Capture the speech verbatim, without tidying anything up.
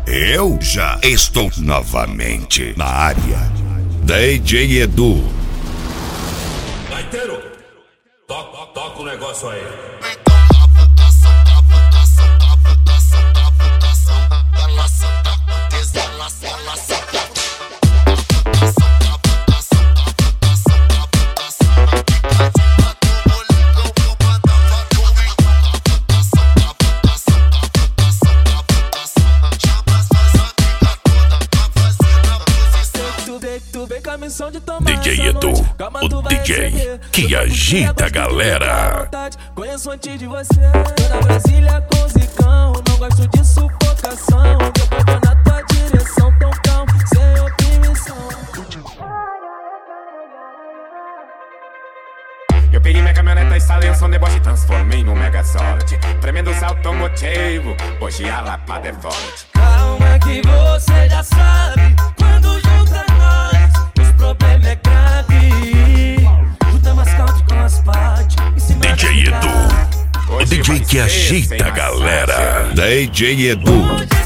Eu já estou novamente na área. D J Edu. Gaiteiro, toca, toca o negócio aí. D J Edu, o D J que agita a galera. Conheço antes de você. Tô na Brasília com zicão. Não gosto de sufocação. Depois tô na tua direção, tão calmo, sem oprimição. Eu peguei minha caminhoneta e instalei um som deboche e transformei num megazord. Tremendos automotivo, hoje a lapada é forte. Calma que você já sabe. Quando junta nós, os problemas é grave. Junta mascate com as partes. D J Edu, o D J que agita a galera. D J Edu.